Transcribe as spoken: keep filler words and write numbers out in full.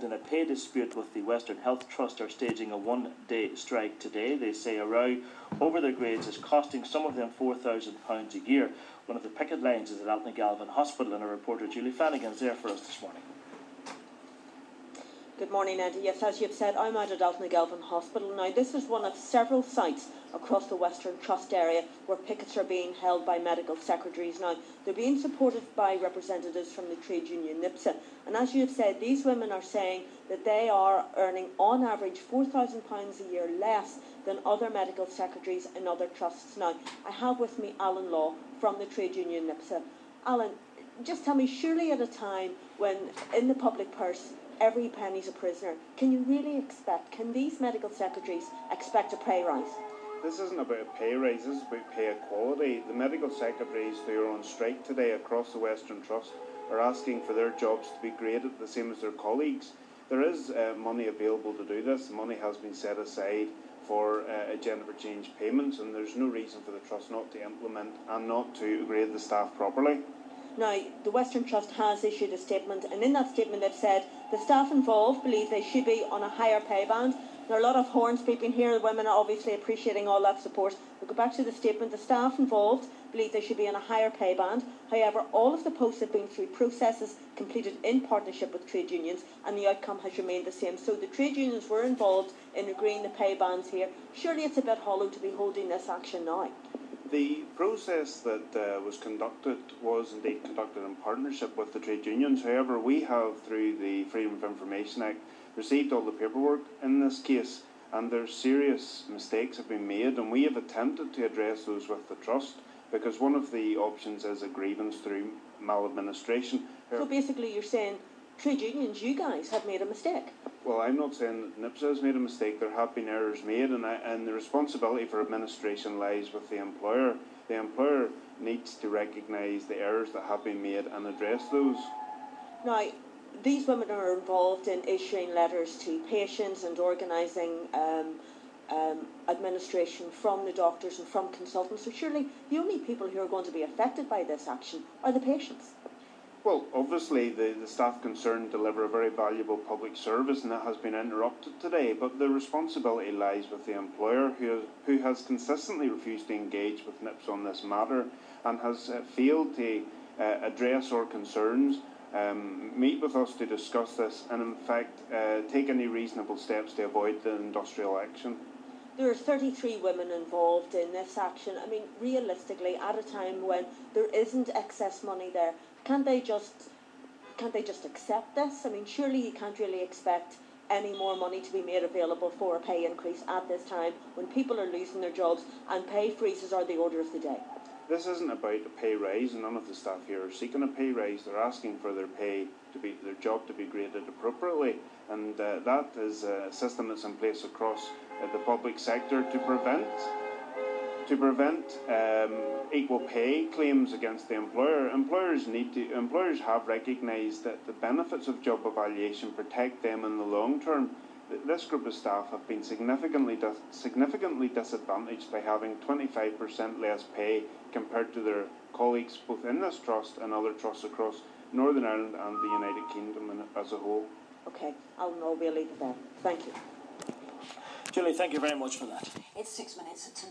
involved in a pay dispute with the Western Health Trust are staging a one-day strike today. They say a row over their grades is costing some of them four thousand pounds a year. One of the picket lines is at Altnagalvin Hospital, and our reporter Julie Flanagan is there for us this morning. Good morning, Andy. Yes, as you've said, I'm out at Altnagalvin Hospital. Now, this is one of several sites across the Western Trust area where pickets are being held by medical secretaries. Now, they're being supported by representatives from the trade union NIPSA. And as you have said, these women are saying that they are earning, on average, four thousand pounds a year less than other medical secretaries in other trusts. Now, I have with me Alan Law from the trade union NIPSA. Alan, just tell me, surely at a time when in the public purse every penny's a prisoner, can you really expect, can these medical secretaries expect a pay rise? This isn't about a pay rise, this is about pay equality. The medical secretaries who are on strike today across the Western Trust are asking for their jobs to be graded the same as their colleagues. There is uh, money available to do this. Money has been set aside for uh, agenda for change payments, and there's no reason for the Trust not to implement and not to grade the staff properly. Now, the Western Trust has issued a statement, and in that statement they've said the staff involved believe they should be on a higher pay band. There are a lot of horns beeping here. The women are obviously appreciating all that support. We'll go back to the statement. The staff involved believe they should be on a higher pay band. However, all of the posts have been through processes completed in partnership with trade unions, and the outcome has remained the same. So the trade unions were involved in agreeing the pay bands here. Surely it's a bit hollow to be holding this action now. The process that uh, was conducted was indeed conducted in partnership with the trade unions. However, we have, through the Freedom of Information Act, received all the paperwork in this case, and there's serious mistakes have been made, and we have attempted to address those with the Trust, because one of the options is a grievance through maladministration. So basically you're saying trade unions, you guys, have made a mistake? Well, I'm not saying that NIPSA has made a mistake. There have been errors made, and, I, and the responsibility for administration lies with the employer. The employer needs to recognise the errors that have been made and address those. Now, these women are involved in issuing letters to patients and organising um, um, administration from the doctors and from consultants. So surely the only people who are going to be affected by this action are the patients. Well, obviously the, the staff concerned deliver a very valuable public service, and that has been interrupted today, but the responsibility lies with the employer, who, who has consistently refused to engage with NIPSA on this matter and has uh, failed to uh, address our concerns, um, meet with us to discuss this, and in fact uh, take any reasonable steps to avoid the industrial action. There are thirty-three women involved in this action. I mean, realistically, at a time when there isn't excess money there, Can't they just can't they just accept this? I mean, surely you can't really expect any more money to be made available for a pay increase at this time when people are losing their jobs and pay freezes are the order of the day. This isn't about a pay rise, and none of the staff here are seeking a pay rise. They're asking for their pay to be their job to be graded appropriately, and uh, that is a system that's in place across uh, the public sector to prevent. To prevent um, equal pay claims against the employer. Employers need to. Employers have recognised that the benefits of job evaluation protect them in the long term. This group of staff have been significantly dis significantly disadvantaged by having twenty-five percent less pay compared to their colleagues both in this trust and other trusts across Northern Ireland and the United Kingdom as a whole. Okay, I'll know we'll leave it there. Thank you. Julie, thank you very much for that. It's six minutes to